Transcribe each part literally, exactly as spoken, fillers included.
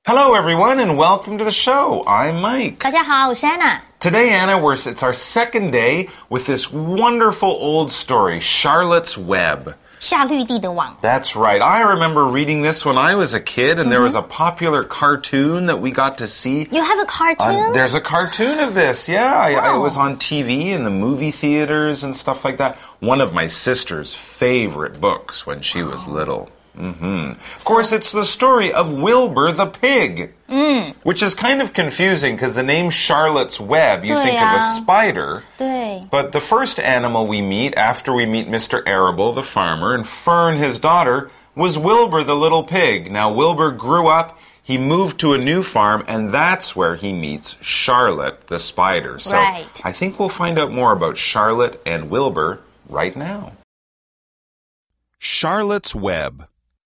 Hello, everyone, and welcome to the show. I'm Mike. 大家好，我是 Anna. Today, Anna, we're, it's our second day with this wonderful old story, Charlotte's Web. 夏绿蒂的网 That's right. I remember reading this when I was a kid, and mm-hmm. there was a popular cartoon that we got to see. You have a cartoon? On, there's a cartoon of this, yeah. I, I, it was on T V in the movie theaters and stuff like that. One of my sister's favorite books when she was little. Mm-hmm. Of course, it's the story of Wilbur the pig, mm. which is kind of confusing because the name Charlotte's Web, you think of a spider. 对. But the first animal we meet after we meet Mister Arable, the farmer, and Fern, his daughter, was Wilbur the little pig. Now, Wilbur grew up, he moved to a new farm, and that's where he meets Charlotte the spider. So right. I think we'll find out more about Charlotte and Wilbur right now. Charlotte's Web.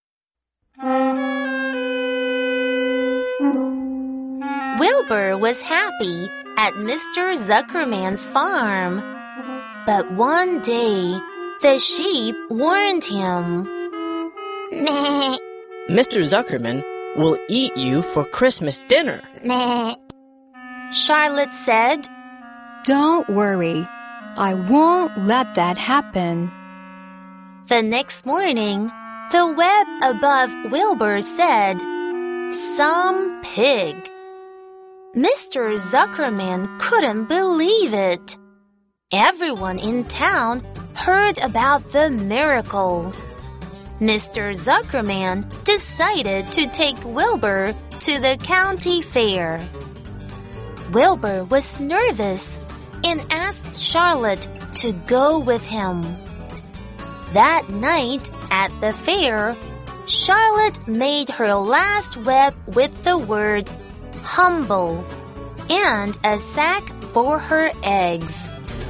Wilbur was happy at Mister Zuckerman's farm. But one day, the sheep warned him. Meh. Mister Zuckerman will eat you for Christmas dinner. Meh. Charlotte said, Don't worry. I won't let that happen. The next morning, the web above Wilbur said, Some pig. Mister Zuckerman couldn't believe it. Everyone in town heard about the miracle. Mister Zuckerman decided to take Wilbur to the county fair. Wilbur was nervous and asked Charlotte to go with him. That night at the fair, Charlotte made her last web with the word humble and a sack for her eggs.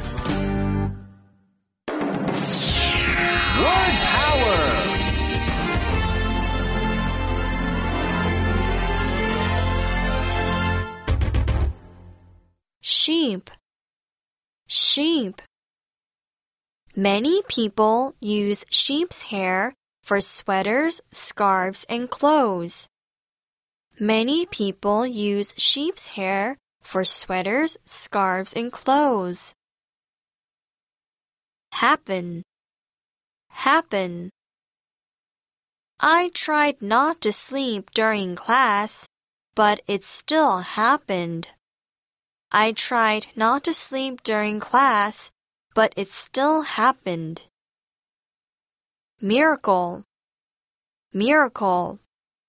Word power! Sheep. Sheep. Many people use sheep's hair for sweaters, scarves, and clothes. Many people use sheep's hair for sweaters, scarves, and clothes. Happen. Happen. I tried not to sleep during class, but it still happened. I tried not to sleep during class, but it still happened. Miracle. Miracle.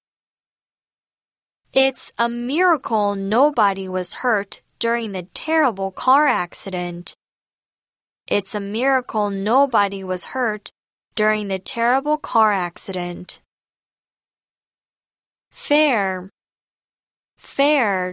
It's a miracle nobody was hurt during the terrible car accident. It's a miracle nobody was hurt during the terrible car accident. Fair. Fair.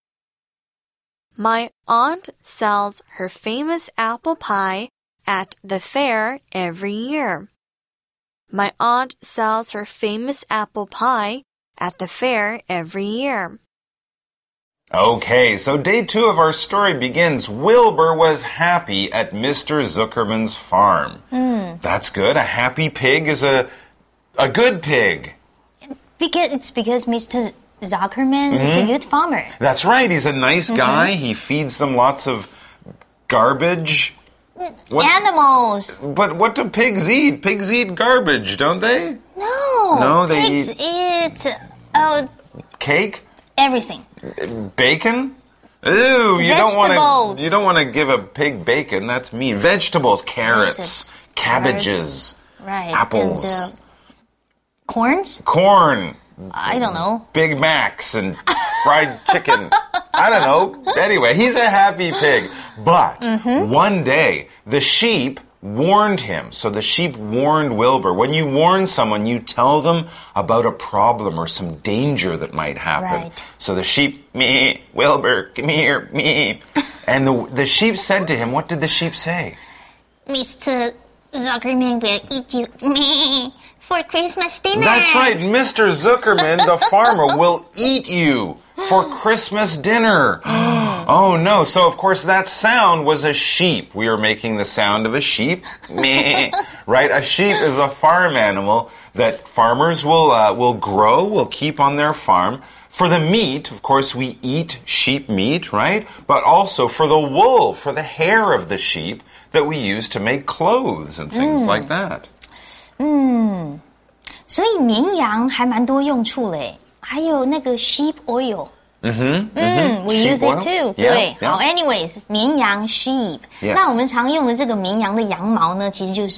My aunt sells her famous apple pie at the fair every year. My aunt sells her famous apple pie at the fair every year. Okay, so day two of our story begins. Wilbur was happy at Mister Zuckerman's farm. Mm. That's good. A happy pig is a a good pig. Because it's because Mister Zuckerman mm-hmm. is a good farmer. That's right. He's a nice guy. Mm-hmm. He feeds them lots of garbage. What? Animals. But what do pigs eat? Pigs eat garbage, don't they? No. No, they pigs eat... eat... Uh, Cake? Everything. Bacon? Ooh, you Vegetables. don't want to you don't want to give a pig bacon. That's mean. Vegetables, carrots, Vegetables. cabbages, right. apples. And, uh, corns? Corn. I don't know. Big Macs and fried chicken. I don't know. Anyway, he's a happy pig. But mm-hmm. one day, the sheep warned him. So the sheep warned Wilbur. When you warn someone, you tell them about a problem or some danger that might happen. Right. So the sheep, me, Wilbur, come here, me. And the, the sheep said to him, what did the sheep say? Mister Zuckerman will eat you, me. For Christmas dinner. That's right. Mister Zuckerman, the farmer, will eat you for Christmas dinner. Oh, no. So, of course, that sound was a sheep. We were making the sound of a sheep. Meh. Right? A sheep is a farm animal that farmers will uh, will grow, will keep on their farm For the meat, of course, we eat sheep meat, right? But also for the wool, for the hair of the sheep that we use to make clothes and things like that. 嗯，所以绵羊还蛮多用处嘞，还有那个 sheep oil。 嗯哼， 嗯 ，we use it too。对，好 ，anyways， 绵羊 sheep。那我们常用的这个绵羊的羊毛呢，其实就是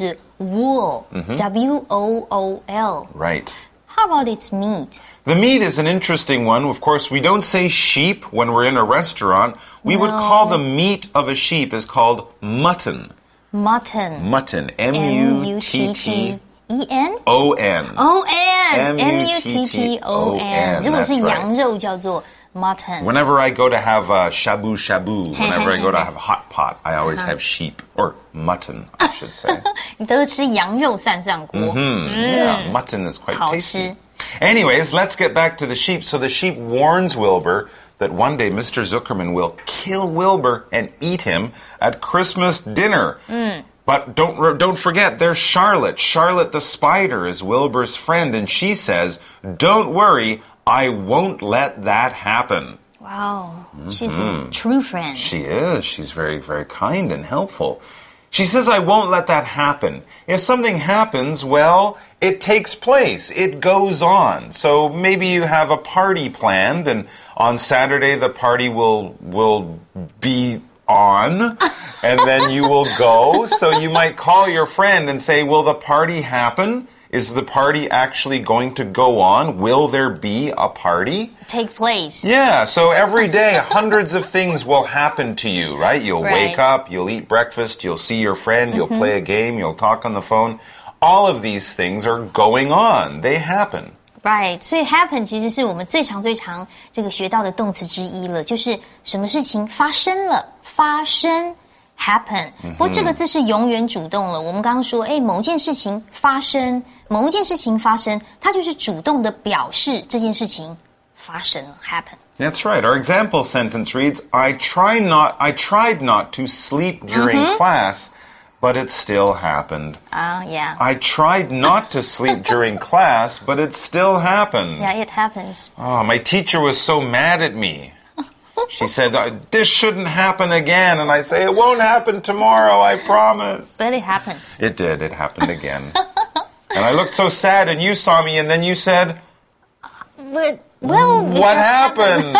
wool，W O O L。Right. How about its meat? The meat is an interesting one. Of course, we don't say sheep when we're in a restaurant. We no. would call the meat of a sheep is called mutton. Mutton. Mutton. M U T T E N? O N. O N. M U T T O N. 如果是羊肉叫做 mutton. Whenever I go to have a shabu shabu, whenever I go to have a hot pot, I always have sheep or mutton, I should say. 你都吃羊肉涮涮锅。 Mm-hmm. Yeah, mutton is quite tasty. Anyways, let's get back to the sheep. So the sheep warns Wilbur that one day Mister Zuckerman will kill Wilbur and eat him at Christmas dinner. Mm. But don't don't forget, there's Charlotte. Charlotte the spider is Wilbur's friend, and she says, "Don't worry, I won't let that happen." Wow, she's mm-hmm. a true friend. She is. She's very, very kind and helpful. She says, I won't let that happen. If something happens, well, it takes place. It goes on. So maybe you have a party planned, and on Saturday the party will will be on, and then you will go. So you might call your friend and say, will the party happen? Is the party actually going to go on? Will there be a party? Take place. Yeah, so every day hundreds of things will happen to you, right? You'll right. wake up, you'll eat breakfast, you'll see your friend, you'll mm-hmm. play a game, you'll talk on the phone. All of these things are going on. They happen. Right. 所以 happen 其实是我们最常最常这个学到的动词之一了，就是什么事情发生了，发生。happen， 不过这个字是永远主动了。我们刚刚说，哎，某件事情发生，某一件事情发生，它就是主动的表示这件事情发生了 happen. That's right. Our example sentence reads, I try not, I tried not to sleep during mm-hmm. class, but it still happened. Oh, yeah. I tried not to sleep during class, but it still happened. Yeah, it happens. Oh, my teacher was so mad at me. She said, this shouldn't happen again. And I say, it won't happen tomorrow, I promise. But it happens. It did. It happened again. And I looked so sad, and you saw me, and then you said, but, well, what happened?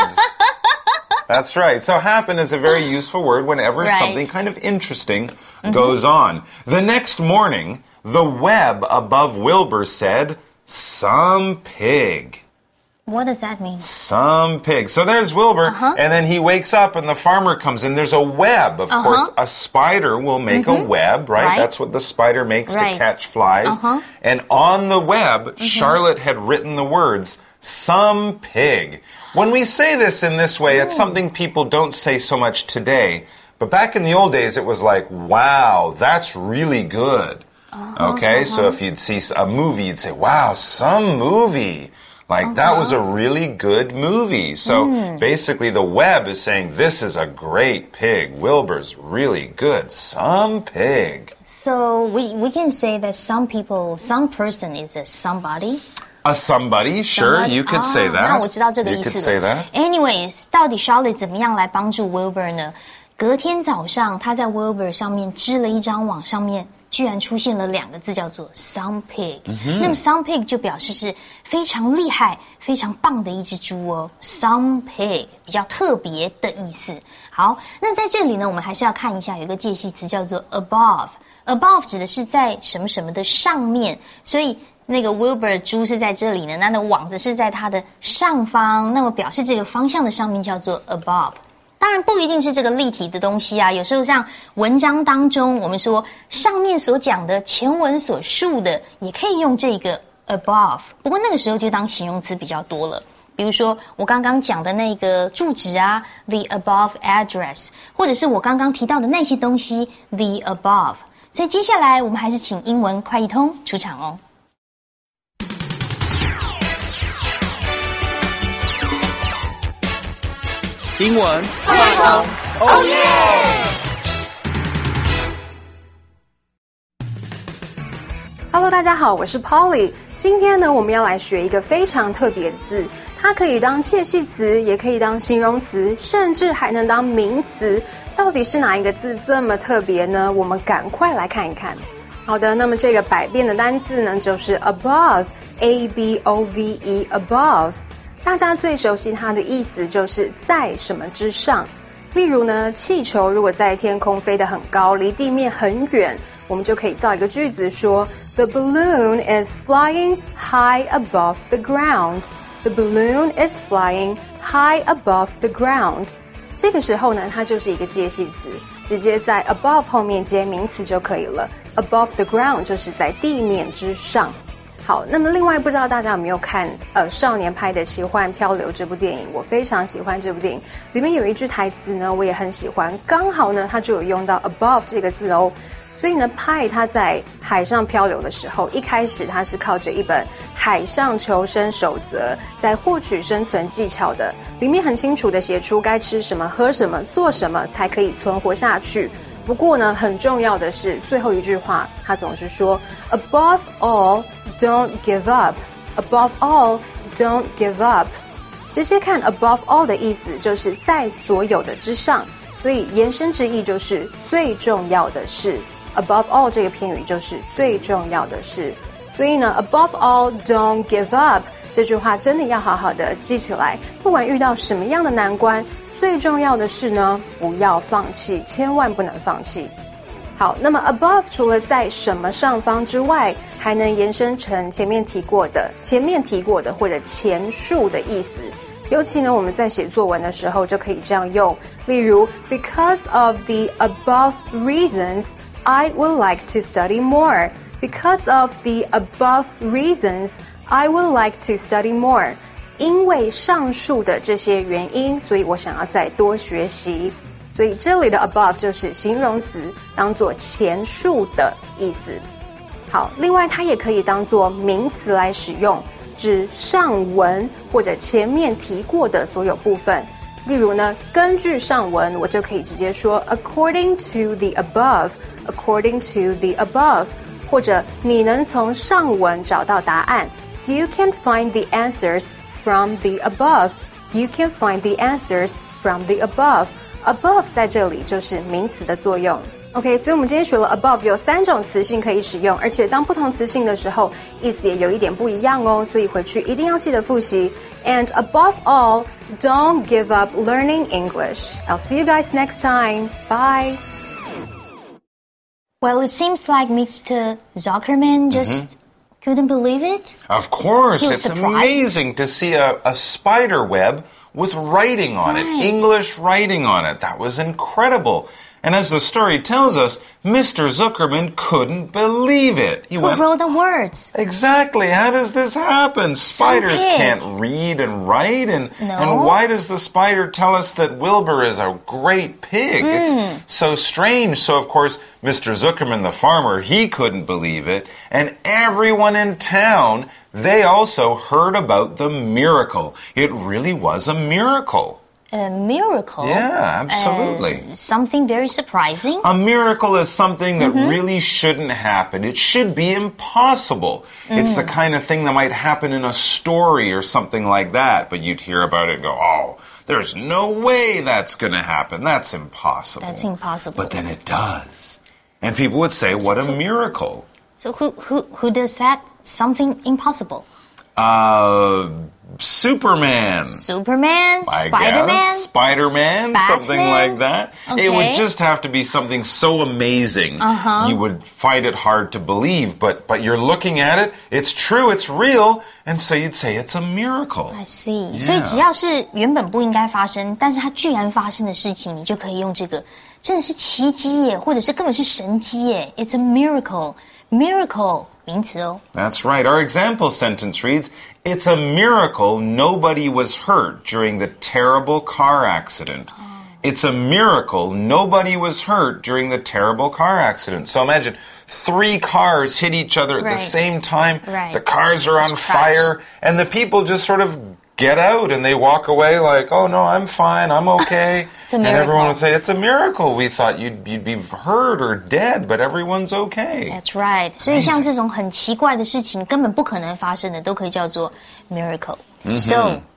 That's right. So happen is a very useful word whenever right. something kind of interesting mm-hmm. goes on. The next morning, the web above Wilbur said, some pig. What does that mean? Some pig. So there's Wilbur, uh-huh. and then he wakes up, and the farmer comes in. There's a web. Of uh-huh. course, a spider will make mm-hmm. a web, right? right? That's what the spider makes right. to catch flies. Uh-huh. And on the web, mm-hmm. Charlotte had written the words, some pig. When we say this in this way, it's something people don't say so much today. But back in the old days, it was like, wow, that's really good. Uh-huh, okay, uh-huh. so if you'd see a movie, you'd say, wow, some movie. Like, uh-huh. that was a really good movie. So mm. basically, the web is saying, this is a great pig. Wilbur's really good. Some pig. So we, we can say that some people, some person is a somebody. A somebody, sure, somebody? you could ah, say that. 那我知道这个意思了。 You could say that. Anyways, 到底 Charlotte 怎么样来帮助 Wilbur 呢？隔天早上，他在 Wilbur 上面织了一张网，上面居然出现了两个字，叫做 some pig。Mm-hmm. 那么 some pig 就表示是非常厉害、非常棒的一只猪哦。some pig 比较特别的意思。好，那在这里呢，我们还是要看一下，有一个介系词叫做 above。above 指的是在什么什么的上面，所以那个 Wilbur 猪是在这里呢，那的网子是在它的上方，那么表示这个方向的上面叫做 above。当然不一定是这个立体的东西啊，有时候像文章当中我们说上面所讲的前文所述的也可以用这个 above， 不过那个时候就当形容词比较多了，比如说我刚刚讲的那个住址啊 the above address， 或者是我刚刚提到的那些东西 the above。 所以接下来我们还是请英文快一通出场哦。 英文快通，哦耶 ！Hello， 大家好，我是 Polly。今天呢，我们要来学一个非常特别的字， 它可以当介系词，也可以当形容词，甚至还能当名词。到底是哪一个字这么特别呢？我们赶快来看一看。好的，那么这个百变的单字呢，就是 above， A B O V E above。大家最熟悉它的意思就是在什么之上。例如呢，气球如果在天空飞得很高，离地面很远，我们就可以造一个句子说 The balloon is flying high above the ground. The balloon is flying high above the ground. 这个时候呢，它就是一个介系词，直接在 above 后面接名词就可以了。Above the ground 就是在地面之上。好，那么另外不知道大家有没有看呃少年派的奇幻漂流这部电影，我非常喜欢这部电影，里面有一句台词呢我也很喜欢，刚好呢它就有用到 above 这个字哦。所以呢，派他在海上漂流的时候，一开始他是靠着一本海上求生守则在获取生存技巧的，里面很清楚的写出该吃什么、喝什么、做什么才可以存活下去。不过呢，很重要的是最后一句话，他总是说 Above all, don't give up. Above all, don't give up. 直接看 above all 的意思就是在所有的之上，所以延伸之意就是最重要的是。Above all 这个片语就是最重要的事，所以呢 Above all don't give up 这句话真的要好好的记起来，不管遇到什么样的难关，最重要的是呢不要放弃，千万不能放弃。好，那么 above 除了在什么上方之外，还能延伸成前面提过的前面提过的或者前述的意思，尤其呢我们在写作文的时候就可以这样用，例如 Because of the above reasons I would like to study more. Because of the above reasons, I would like to study more. 因为上述的这些原因，所以我想要再多学习。所以这里的 above 就是形容词，当作前述的意思。好，另外它也可以当作名词来使用，指上文或者前面提过的所有部分。例如呢，根据上文，我就可以直接说 according to the above。According to the above， 或者你能从上文找到答案 You can find the answers from the above. You can find the answers from the above. Above 在这里就是名词的作用。OK， 所以我们今天学了 above 有三种词性可以使用，而且当不同词性的时候，意思也有一点不一样哦，所以回去一定要记得复习。And above all, don't give up learning English. I'll see you guys next time. Bye. Well, it seems like Mister Zuckerman just mm-hmm. couldn't believe it. Of course. It's surprised. Amazing to see a, a spider web with writing on right. it, English writing on it. That was incredible. And as the story tells us, Mister Zuckerman couldn't believe it. He Who went, wrote the words? Exactly. How does this happen? Spiders can't read and write. And, no. and why does the spider tell us that Wilbur is a great pig? Mm. It's so strange. So, of course, Mister Zuckerman, the farmer, he couldn't believe it. And everyone in town, they also heard about the miracle. It really was a miracle. A miracle? Yeah, absolutely. Uh, something very surprising? A miracle is something that mm-hmm. really shouldn't happen. It should be impossible. Mm. It's the kind of thing that might happen in a story or something like that, but you'd hear about it and go, oh, there's no way that's going to happen. That's impossible. That's impossible. But then it does. And people would say, what a miracle. So who, who, who does that? Something impossible? Uh... Superman. Superman? I Spider-Man? guess. Spider-Man, Batman? something like that. Okay. It would just have to be something so amazing uh-huh. you would find it hard to believe, but but you're looking at it, it's true, it's real, and so you'd say it's a miracle. I see. Yeah. 所以只要是原本不应该发生，但是它居然发生的事情，你就可以用这个，真的是奇迹耶，或者是根本是神迹耶。It's a miracle. Miracle. 名词哦。 That's right. Our example sentence reads, It's a miracle nobody was hurt during the terrible car accident. Oh. It's a miracle nobody was hurt during the terrible car accident. So imagine three cars hit each other at right. the same time. Right. The cars are just on crashed. fire, and the people just sort of get out and they walk away like, oh no, I'm fine, I'm okay. It's a and miracle. everyone would say, it's a miracle. We thought you'd, you'd be hurt or dead, but everyone's okay. That's right. 所以像这种很奇怪的事情根本不可能发生的都可以叫做 miracle. Mm-hmm. So,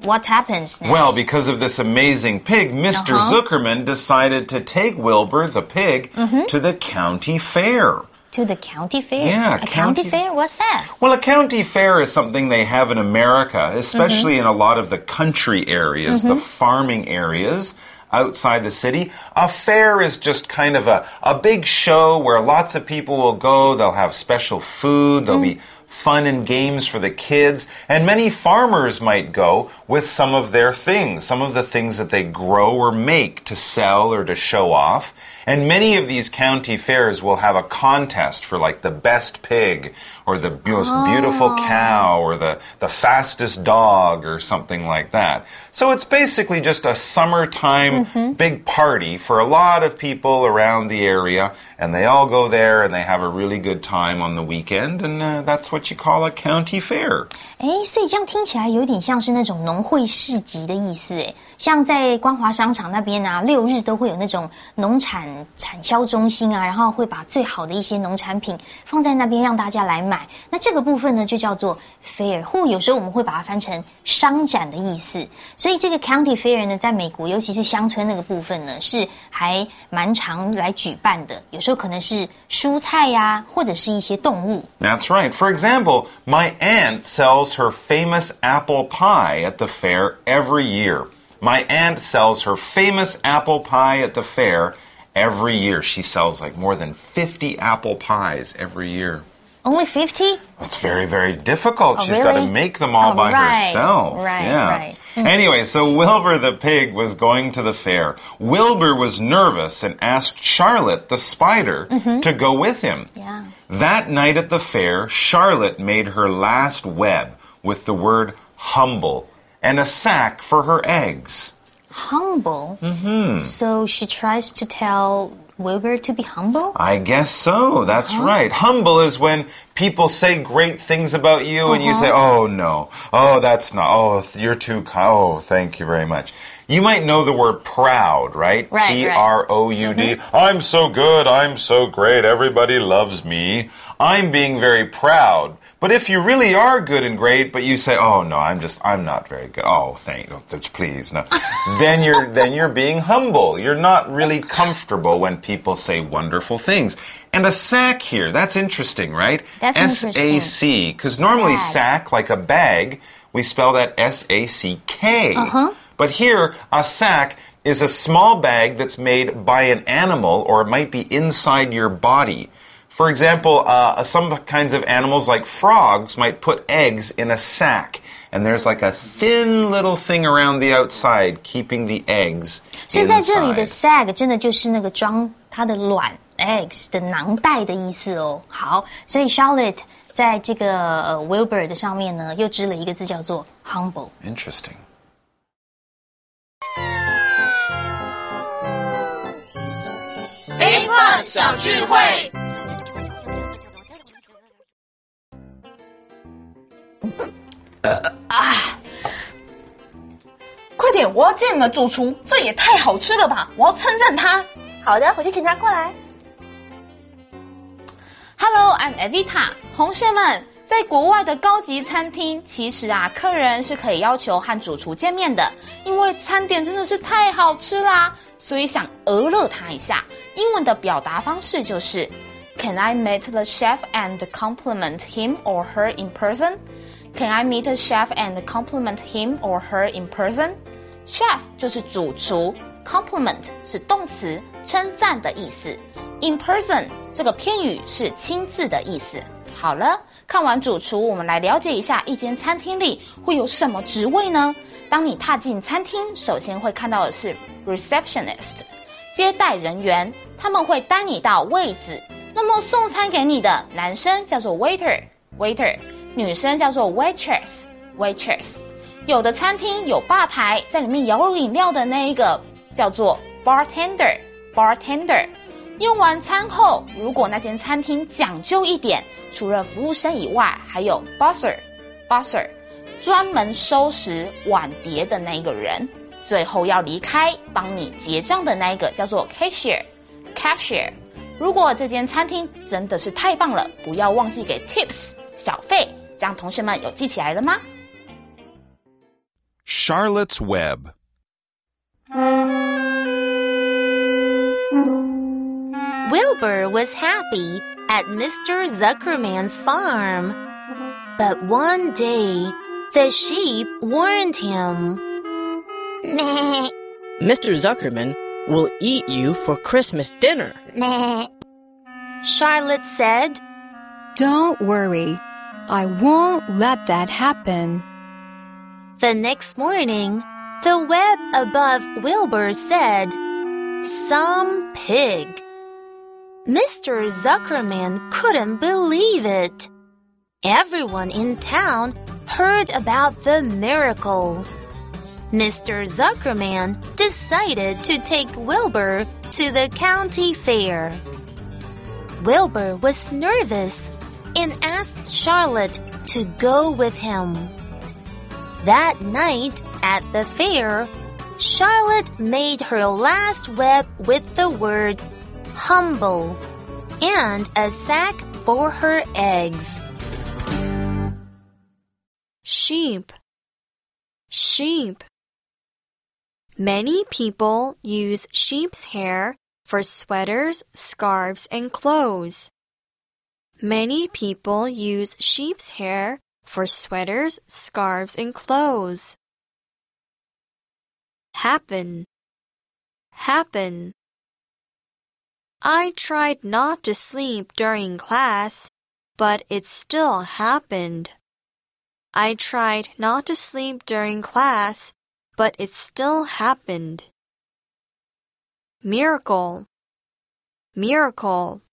what happens next? Well, because of this amazing pig, Mister Uh-huh. Zuckerman decided to take Wilbur the pig mm-hmm. to the county fair. To the county fair? Yeah, a county- county fair? What's that? Well, a county fair is something they have in America, especially Mm-hmm. in a lot of the country areas, the farming areas outside the city. A fair is just kind of a, a big show where lots of people will go. They'll have special food. There'll be fun and games for the kids. And many farmers might go with some of their things, some of the things that they grow or make to sell or to show off. And many of these county fairs will have a contest for like the best pig or the most Oh. beautiful cow or the, the fastest dog or something like that. So it's basically just a summertime Mm-hmm. big party for a lot of people around the area. And they all go there and they have a really good time on the weekend. And uh, that's what you call a county fair. 哎，所以这样听起来有点像是那种农会市集的意思，哎，像在光华商场那边啊，六日都会有那种农产产销中心啊，然后会把最好的一些农产品放在那边让大家来买。那这个部分呢，就叫做 fair， 或有时候我们会把它翻成商展的意思。所以这个 county fair 呢，在美国，尤其是乡村那个部分呢，是还蛮常来举办的。有时候可能是蔬菜呀、啊，或者是一些动物。 That's right. For example, my aunt sells her famous apple pie at the fair every year. My aunt sells her famous apple pie at the fair every year. She sells like more than fifty apple pies every year. Only fifty? It's very, very difficult. Oh, She's really? got to make them all Oh, by right, herself. right, yeah. right. Anyway, so Wilbur the pig was going to the fair. Wilbur was nervous and asked Charlotte the spider to go with him. Yeah. That night at the fair, Charlotte made her last web with the word humble and a sack for her eggs. Humble? Mm-hmm. So she tries to tell Wilbur to be humble? I guess so. That's uh-huh. right. Humble is when people say great things about you uh-huh. and you say, oh, no. Oh, that's not. Oh, you're too kind. Oh, thank you very much. You might know the word proud, right? Right, P R O U D. Mm-hmm. I'm so good. I'm so great. Everybody loves me. I'm being very proud. But if you really are good and great, but you say, "Oh no, I'm just, I'm not very good." Oh, thank you, please, no. then you're, then you're being humble. You're not really comfortable when people say wonderful things. And a sack here, that's interesting, right? That's S interesting. A C, because normally Sack. sack, like a bag, we spell that S A C K. Uh-huh. But here, a sack is a small bag that's made by an animal, or it might be inside your body. For example, uh, some kinds of animals like frogs might put eggs in a sack. And there's like a thin little thing around the outside keeping the eggs inside. 所以在这里的 sack 真的就是那个装它的卵 eggs 的囊袋的意思哦。好，所以 Charlotte 在这个呃 Wilbur 的上面呢，又织了一个字叫做 humble。 Interesting. A Plus 小聚会。 啊！快点，我要见你们主厨，这也太好吃了吧！我要称赞他。 好的，我去请他过来。 Hello, I'm Evita。同学们，在国外的高级餐厅，其实啊，客人是可以要求和主厨见面的，因为餐点真的是太好吃啦，所以想讹乐他一下。英文的表达方式就是 Can I meet the chef and compliment him or her in person? Can I meet the chef and compliment him or her in person? Chef 就是主厨 ，compliment 是动词，称赞的意思。In person 这个片语是亲自的意思。好了，看完主厨，我们来了解一下一间餐厅里会有什么职位呢？当你踏进餐厅，首先会看到的是 receptionist 接待人员，他们会带你到位子。那么送餐给你的男生叫做 waiter waiter， 女生叫做 waitress waitress。有的餐厅有吧台，在里面摇饮料的那一个叫做 bartender bartender。用完餐后，如果那间餐厅讲究一点，除了服务生以外，还有 busser busser， 专门收拾碗碟的那个人。最后要离开，帮你结账的那一个叫做 cashier cashier。如果这间餐厅真的是太棒了，不要忘记给 tips 小费，这样同学们有记起来了吗？ Charlotte's Web. Wilbur was happy at Mister Zuckerman's farm. But one day, the sheep warned him. Meh. Mister Zuckerman will eat you for Christmas dinner. Meh. Charlotte said, Don't worry. I won't let that happen. The next morning, the web above Wilbur said, Some pig. Mister Zuckerman couldn't believe it. Everyone in town heard about the miracle. Mister Zuckerman decided to take Wilbur to the county fair. Wilbur was nervous and asked Charlotte to go with him. That night at the fair, Charlotte made her last web with the word humble and a sack for her eggs. Sheep. Sheep. Many people use sheep's hair for sweaters, scarves, and clothes. Many people use sheep's hair for sweaters, scarves, and clothes. Happen. Happen. I tried not to sleep during class, but it still happened. I tried not to sleep during class, but it still happened. Miracle. Miracle.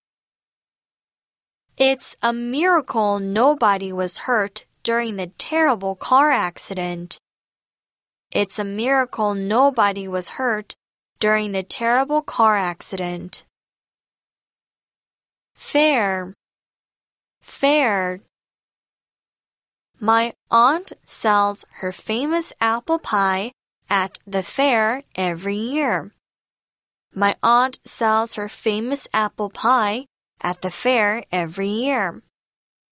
It's a miracle nobody was hurt during the terrible car accident. It's a miracle nobody was hurt during the terrible car accident. Fair. Fair. My aunt sells her famous apple pie at the fair every year. My aunt sells her famous apple pie at the fair every year.